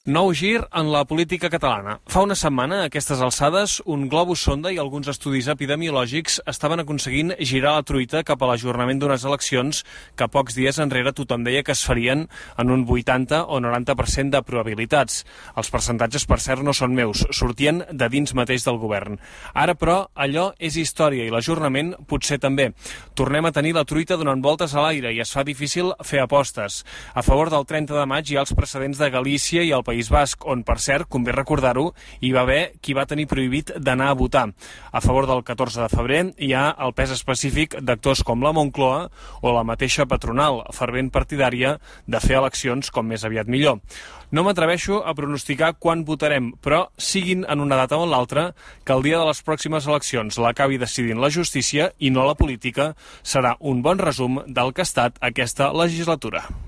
Nou gir en la política catalana. Fa una setmana, a aquestes alçades, un globus sonda i alguns estudis epidemiològics estaven aconseguint girar la truita cap a l'ajornament d'unes eleccions que pocs dies enrere tothom deia que es farien en un 80 o 90% de probabilitats. Els percentatges, per cert, no són meus, sortien de dins mateix del govern. Ara, però, allò és història i l'ajornament potser també. Tornem a tenir la truita donant voltes a l'aire i es fa difícil fer apostes. A favor del 30 de maig hi ha els precedents de Galícia i el País Basc, on, per cert, convé recordar-ho, hi va haver qui va tenir prohibit d'anar a votar. A favor del 14 de febrer hi ha el pes específic d'actors com la Moncloa o la mateixa patronal, fervent partidària de fer eleccions com més aviat millor. No m'atreveixo a pronosticar quan votarem, però siguin en una data o en l'altra, que el dia de les pròximes eleccions l'acabi decidint la justícia i no la política, serà un bon resum del que ha estat aquesta legislatura.